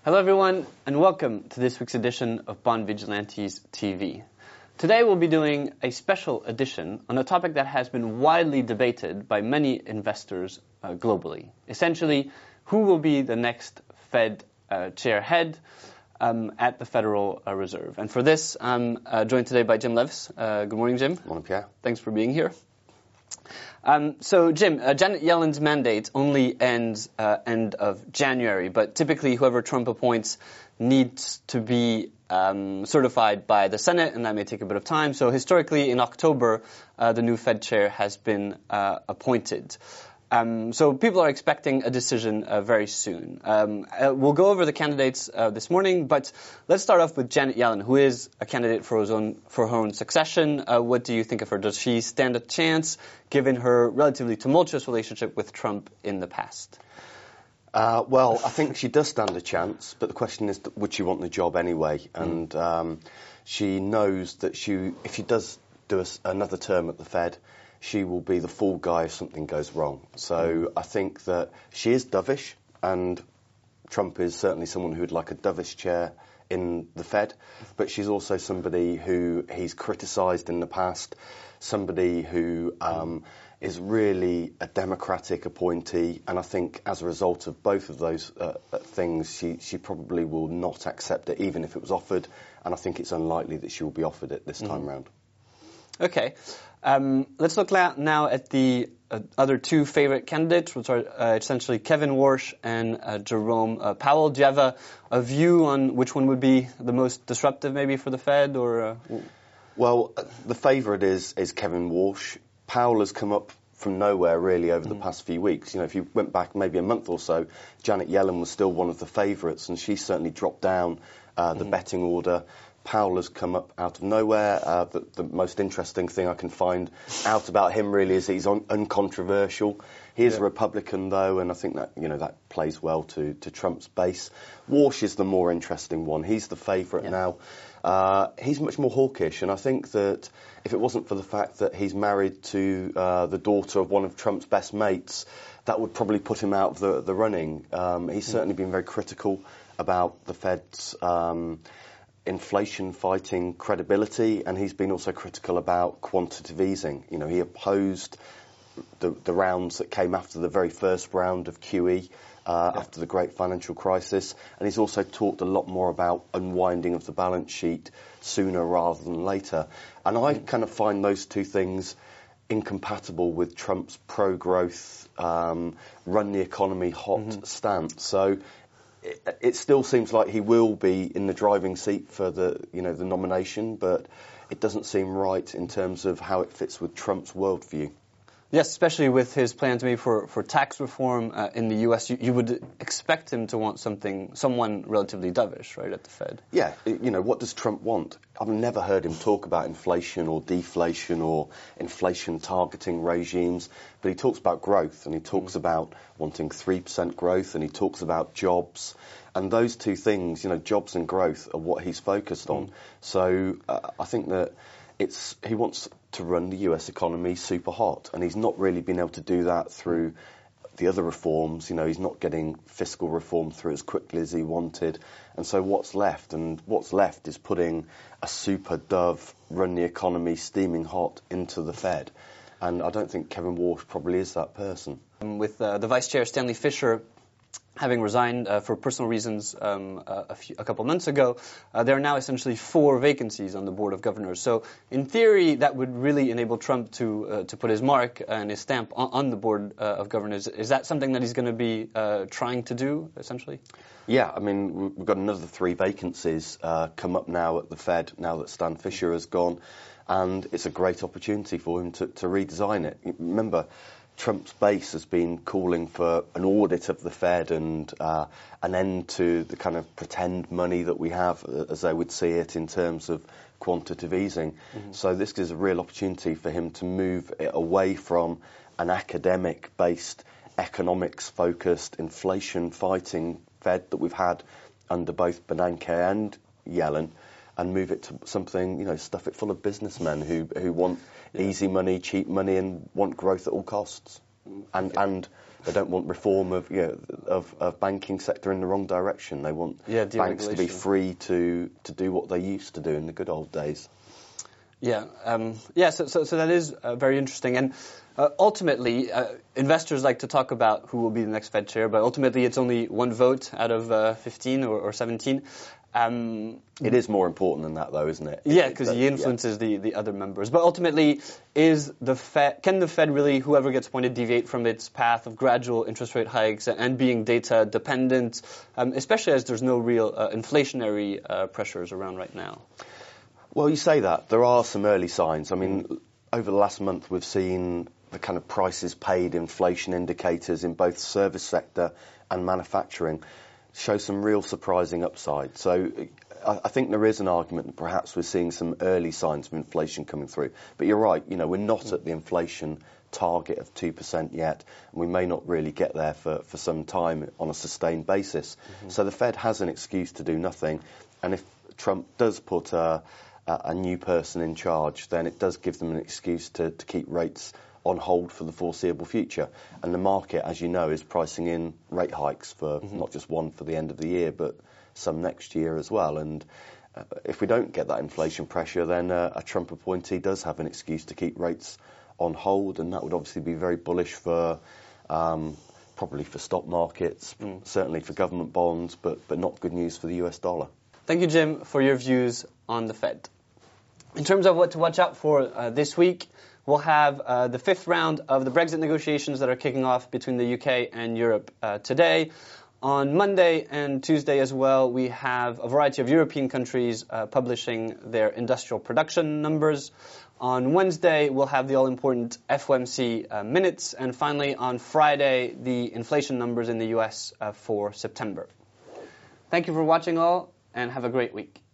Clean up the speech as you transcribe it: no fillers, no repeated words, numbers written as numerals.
Hello everyone, and welcome to this week's edition of Bond Vigilantes TV. Today we'll be doing a special edition on a topic that has been widely debated by many investors globally. Essentially, who will be the next Fed chairhead at the Federal Reserve. And for this, I'm joined today by Jim Levis. Good morning, Jim. Good morning, Pierre. Thanks for being here. So, Jim, Janet Yellen's mandate only ends end of January, but typically whoever Trump appoints needs to be certified by the Senate, and that may take a bit of time. So historically, in October, the new Fed chair has been appointed. So people are expecting a decision very soon. We'll go over the candidates this morning, but let's start off with Janet Yellen, who is a candidate for her own succession. What do you think of her? Does she stand a chance, given her relatively tumultuous relationship with Trump in the past? Well, I think she does stand a chance, but the question is, would she want the job anyway? And she knows that if she does do another term at the Fed, she will be the fall guy if something goes wrong. So I think that she is dovish, and Trump is certainly someone who would like a dovish chair in the Fed, but she's also somebody who he's criticised in the past, somebody who is really a democratic appointee, and I think as a result of both of those things, she probably will not accept it, even if it was offered, and I think it's unlikely that she will be offered it this time round. Okay. Let's look now at the other two favorite candidates, which are essentially Kevin Warsh and Jerome Powell. Do you have a view on which one would be the most disruptive maybe for the Fed? Well, the favourite is Kevin Warsh. Powell has come up from nowhere really over the past few weeks. You know, if you went back maybe a month or so, Janet Yellen was still one of the favourites, and she certainly dropped down the betting order. Powell has come up out of nowhere. The most interesting thing I can find out about him really is he's uncontroversial. He is a Republican though, and I think that that plays well to Trump's base. Warsh is the more interesting one. He's the favourite now. He's much more hawkish, and I think that if it wasn't for the fact that he's married to the daughter of one of Trump's best mates, that would probably put him out of the running. He's certainly been very critical about the Fed's inflation-fighting credibility, and he's been also critical about quantitative easing. You know, he opposed the rounds that came after the very first round of QE after the great financial crisis, and he's also talked a lot more about unwinding of the balance sheet sooner rather than later. And I kind of find those two things incompatible with Trump's pro-growth, run the economy hot stance. So it still seems like he will be in the driving seat for the nomination, but it doesn't seem right in terms of how it fits with Trump's worldview. Yes, especially with his plans maybe for tax reform in the U.S., you would expect him to want someone relatively dovish, right, at the Fed? Yeah, what does Trump want? I've never heard him talk about inflation or deflation or inflation targeting regimes, but he talks about growth, and he talks about wanting 3% growth, and he talks about jobs. And those two things, jobs and growth, are what he's focused on. So I think that he wants to run the US economy super hot, and he's not really been able to do that through the other reforms. He's not getting fiscal reform through as quickly as he wanted. And so what's left? And what's left is putting a super dove, run the economy steaming hot into the Fed. And I don't think Kevin Warsh probably is that person. With the Vice Chair, Stanley Fischer, having resigned for personal reasons a couple months ago, there are now essentially 4 vacancies on the Board of Governors. So in theory, that would really enable Trump to put his mark and his stamp on the Board of Governors. Is that something that he's going to be trying to do, essentially? Yeah, I mean, we've got another 3 vacancies come up now at the Fed, now that Stan Fischer has gone, and it's a great opportunity for him to redesign it. Remember, Trump's base has been calling for an audit of the Fed and an end to the kind of pretend money that we have, as they would see it, in terms of quantitative easing. So this is a real opportunity for him to move it away from an academic-based, economics-focused, inflation-fighting Fed that we've had under both Bernanke and Yellen, and move it to something, stuff it full of businessmen who want easy money, cheap money, and want growth at all costs. And They don't want reform of banking sector in the wrong direction. They want banks to be free to do what they used to do in the good old days. Yeah, so that is very interesting. And ultimately, investors like to talk about who will be the next Fed chair, but ultimately it's only one vote out of 15 or 17. It is more important than that, though, isn't it? Yeah, because he influences the other members. But ultimately, can the Fed really, whoever gets appointed, deviate from its path of gradual interest rate hikes and being data dependent, especially as there's no real inflationary pressures around right now? Well, you say that. There are some early signs. I mean, over the last month, we've seen the kind of prices paid inflation indicators in both service sector and manufacturing show some real surprising upside. So I think there is an argument that perhaps we're seeing some early signs of inflation coming through. But you're right, we're not at the inflation target of 2% yet, and we may not really get there for some time on a sustained basis. Mm-hmm. So the Fed has an excuse to do nothing, and if Trump does put a new person in charge, then it does give them an excuse to keep rates on hold for the foreseeable future. And the market, as you know, is pricing in rate hikes for not just one for the end of the year, but some next year as well. And if we don't get that inflation pressure, then a Trump appointee does have an excuse to keep rates on hold, and that would obviously be very bullish for probably for stock markets, certainly for government bonds, but not good news for the US dollar. Thank you, Jim, for your views on the Fed. In terms of what to watch out for this week, we'll have the fifth round of the Brexit negotiations that are kicking off between the UK and Europe today. On Monday and Tuesday as well, we have a variety of European countries publishing their industrial production numbers. On Wednesday, we'll have the all-important FOMC minutes. And finally, on Friday, the inflation numbers in the US for September. Thank you for watching all, and have a great week.